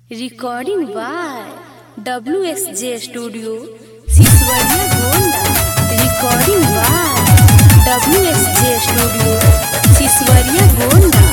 Recording by WSJ Studio, Siswadiya Gonda. Recording by WSJ Studio, Siswadiya Gonda.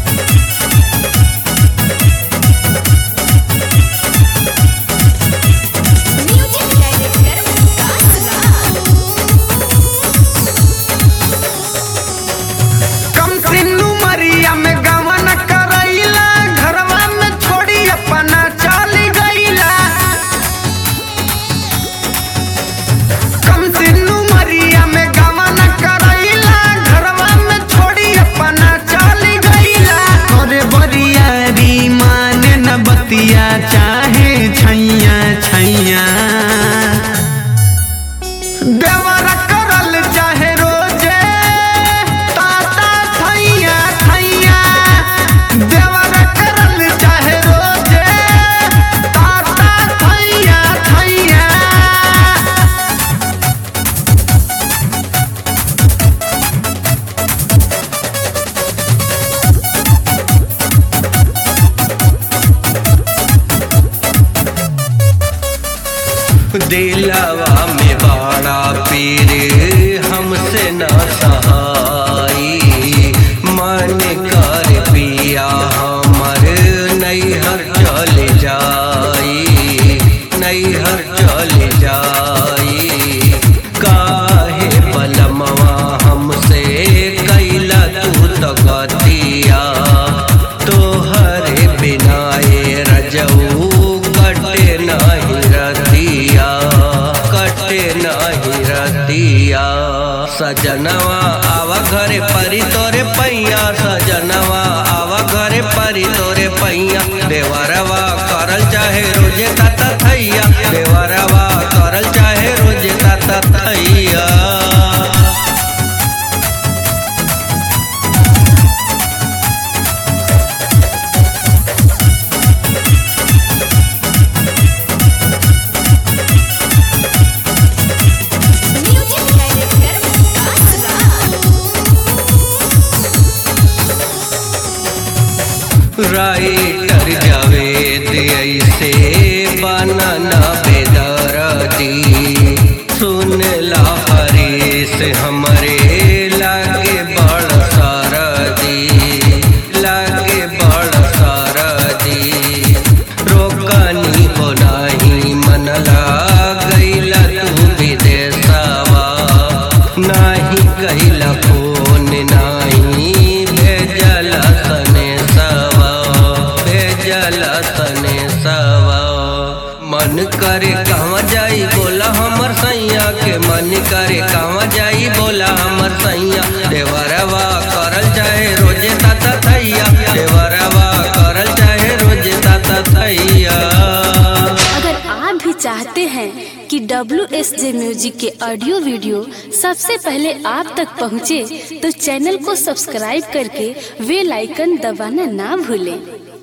चाहे छैया छैया देवर करल चाहे रोजे ताता छैया छैया देवर करल चाहे रोजे ताता छैया छैया। दिलवा में बाड़ा पीरे हमसे न सहाई मन कर पिया हमर नैहर चल जाई नैहर चल जाई। काहे बलमवा हमसे कैला तू तो गतिया तोहरे बिनाए रजऊ कटे नहीं रतिया कटे नहीं रतिया। सजनवा आवा घरे परी तोरे पैया सजनवा आवा घरे परी तोरे पैया। देवरवा करल चाहे रोजे ताता थैया देवरवा करल चाहे रोजे ताता थैया। राइटर जावेद ऐसे बनना बेदर्दी सुन ला हरीश हमरे लागे बड़ सरदी लागे बड़ सरदी। रोकनी हो नहीं मन गईला तू विदेशवा नहीं कैला फोन नहीं भेजला तने सवा। मन करे कहवा जाई बोला हमर सैया के मन करे कहवा जाई बोला हमर सैया। देवरवा करल चाहे रोजे ताता थैया देवरवा करल चाहे रोजे ताता थैया। अगर आप भी चाहते हैं कि WSJ म्यूजिक के ऑडियो वीडियो सबसे पहले आप तक पहुंचे, तो चैनल को सब्सक्राइब करके बेल आइकन दबाना ना भूलें।